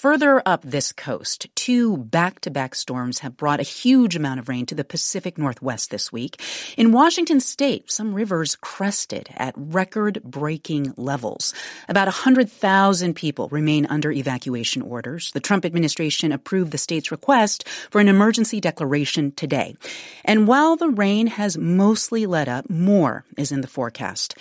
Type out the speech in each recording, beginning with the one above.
further up this coast, two back-to-back storms have brought a huge amount of rain to the Pacific Northwest this week. In Washington state, some rivers crested at record-breaking levels. About 100,000 people remain under evacuation orders. The Trump administration approved the state's request for an emergency declaration today. And while the rain has mostly let up, more is in the forecast.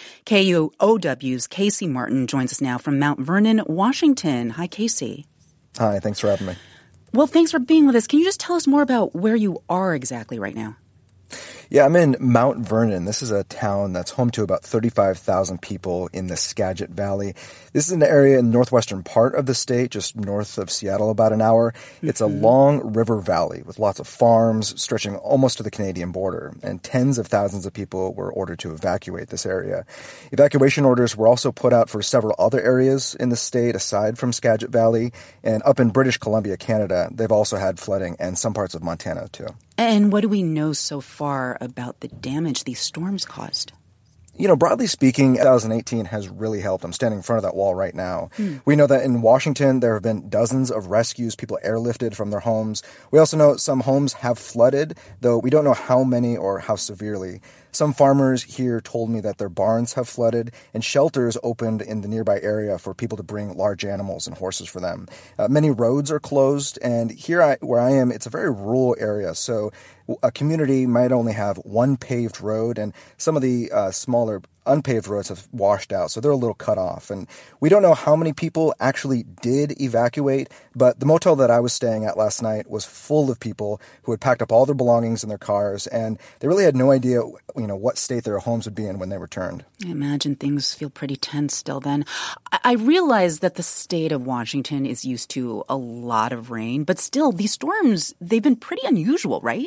KUOW's Casey Martin joins us now from Mount Vernon, Washington. Hi, Casey. Hi, thanks for having me. Well, thanks for being with us. Can you just tell us more about where you are exactly right now? Yeah, I'm in Mount Vernon. This is a town that's home to about 35,000 people in the Skagit Valley. This is an area in the northwestern part of the state, just north of Seattle, about an hour. It's a long river valley with lots of farms stretching almost to the Canadian border, and tens of thousands of people were ordered to evacuate this area. Evacuation orders were also put out for several other areas in the state aside from Skagit Valley, and up in British Columbia, Canada, they've also had flooding, and some parts of Montana, too. And what do we know so far about the damage these storms caused? You know, broadly speaking, 2018 has really helped. I'm standing in front of that wall right now. We know that in Washington, there have been dozens of rescues, people airlifted from their homes. We also know some homes have flooded, though we don't know how many or how severely. Some farmers here told me that their barns have flooded and shelters opened in the nearby area for people to bring large animals and horses for them. Many roads are closed, and here where I am, it's a very rural area, so a community might only have one paved road, and some of the smaller unpaved roads have washed out, so they're a little cut off. And we don't know how many people actually did evacuate, but the motel that I was staying at last night was full of people who had packed up all their belongings in their cars, and they really had no idea, what state their homes would be in when they returned. I imagine things feel pretty tense still then. I realize that the state of Washington is used to a lot of rain, but still, these storms, they've been pretty unusual, right?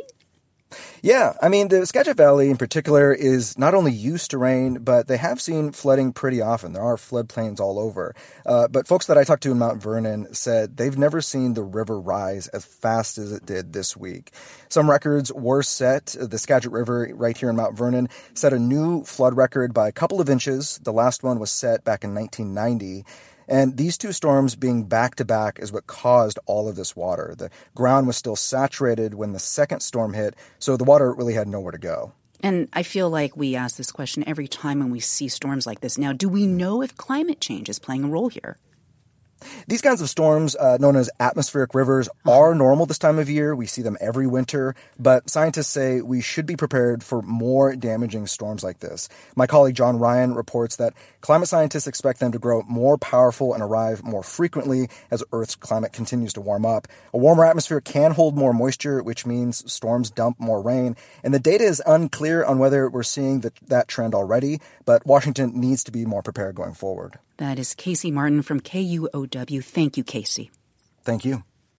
Yeah, I mean, the Skagit Valley in particular is not only used to rain, but they have seen flooding pretty often. There are floodplains all over. But folks that I talked to in Mount Vernon said they've never seen the river rise as fast as it did this week. Some records were set. The Skagit River right here in Mount Vernon set a new flood record by a couple of inches. The last one was set back in 1990. And these two storms being back-to-back is what caused all of this water. The ground was still saturated when the second storm hit, so the water really had nowhere to go. And I feel like we ask this question every time when we see storms like this. Now, do we know if climate change is playing a role here? These kinds of storms, known as atmospheric rivers, are normal this time of year. We see them every winter, but scientists say we should be prepared for more damaging storms like this. My colleague John Ryan reports that climate scientists expect them to grow more powerful and arrive more frequently as Earth's climate continues to warm up. A warmer atmosphere can hold more moisture, which means storms dump more rain, and the data is unclear on whether we're seeing that trend already, but Washington needs to be more prepared going forward. That is Casey Martin from KUOW. Thank you, Casey. Thank you.